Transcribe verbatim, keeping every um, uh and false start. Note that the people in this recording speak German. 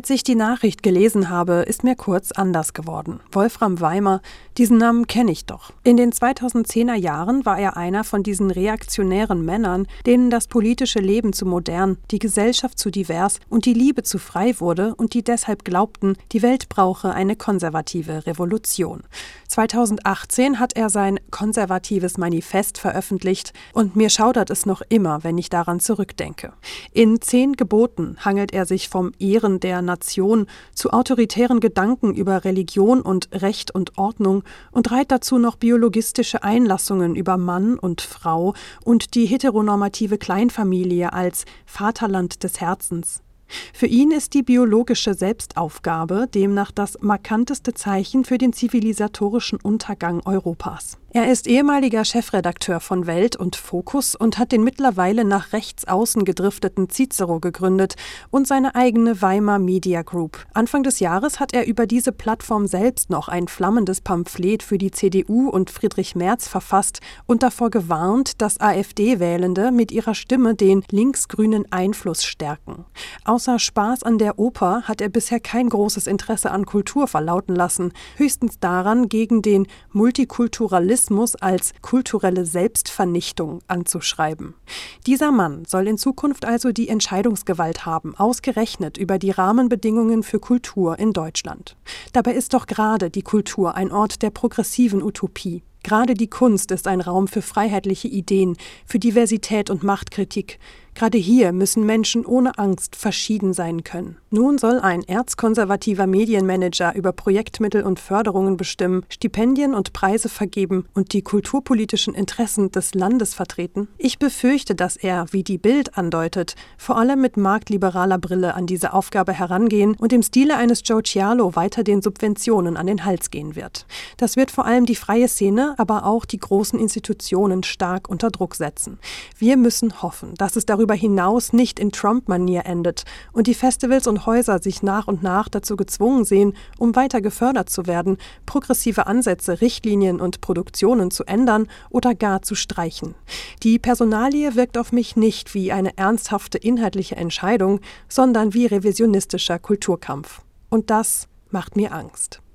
Als ich die Nachricht gelesen habe, ist mir kurz anders geworden. Wolfram Weimer, diesen Namen kenne ich doch. In den zweitausendzehner Jahren war er einer von diesen reaktionären Männern, denen das politische Leben zu modern, die Gesellschaft zu divers und die Liebe zu frei wurde und die deshalb glaubten, die Welt brauche eine konservative Revolution. zweitausendachtzehn hat er sein konservatives Manifest veröffentlicht und mir schaudert es noch immer, wenn ich daran zurückdenke. In zehn Geboten hangelt er sich vom Ehren der Nation zu autoritären Gedanken über Religion und Recht und Ordnung und reiht dazu noch biologistische Einlassungen über Mann und Frau und die heteronormative Kleinfamilie als Vaterland des Herzens. Für ihn ist die biologische Selbstaufgabe demnach das markanteste Zeichen für den zivilisatorischen Untergang Europas. Er ist ehemaliger Chefredakteur von Welt und Focus und hat den mittlerweile nach rechts außen gedrifteten Cicero gegründet und seine eigene Weimar Media Group. Anfang des Jahres hat er über diese Plattform selbst noch ein flammendes Pamphlet für die C D U und Friedrich Merz verfasst und davor gewarnt, dass AfD-Wählende mit ihrer Stimme den linksgrünen Einfluss stärken. Außer Spaß an der Oper hat er bisher kein großes Interesse an Kultur verlauten lassen, höchstens daran, gegen den Multikulturalismus als kulturelle Selbstvernichtung anzuschreiben. Dieser Mann soll in Zukunft also die Entscheidungsgewalt haben, ausgerechnet über die Rahmenbedingungen für Kultur in Deutschland. Dabei ist doch gerade die Kultur ein Ort der progressiven Utopie. Gerade die Kunst ist ein Raum für freiheitliche Ideen, für Diversität und Machtkritik. Gerade hier müssen Menschen ohne Angst verschieden sein können. Nun soll ein erzkonservativer Medienmanager über Projektmittel und Förderungen bestimmen, Stipendien und Preise vergeben und die kulturpolitischen Interessen des Landes vertreten? Ich befürchte, dass er, wie die Bild andeutet, vor allem mit marktliberaler Brille an diese Aufgabe herangehen und im Stile eines Joe Cialo weiter den Subventionen an den Hals gehen wird. Das wird vor allem die freie Szene, aber auch die großen Institutionen stark unter Druck setzen. Wir müssen hoffen, dass es darüber hinaus nicht in Trump-Manier endet und die Festivals und Häuser sich nach und nach dazu gezwungen sehen, um weiter gefördert zu werden, progressive Ansätze, Richtlinien und Produktionen zu ändern oder gar zu streichen. Die Personalie wirkt auf mich nicht wie eine ernsthafte inhaltliche Entscheidung, sondern wie revisionistischer Kulturkampf. Und das macht mir Angst.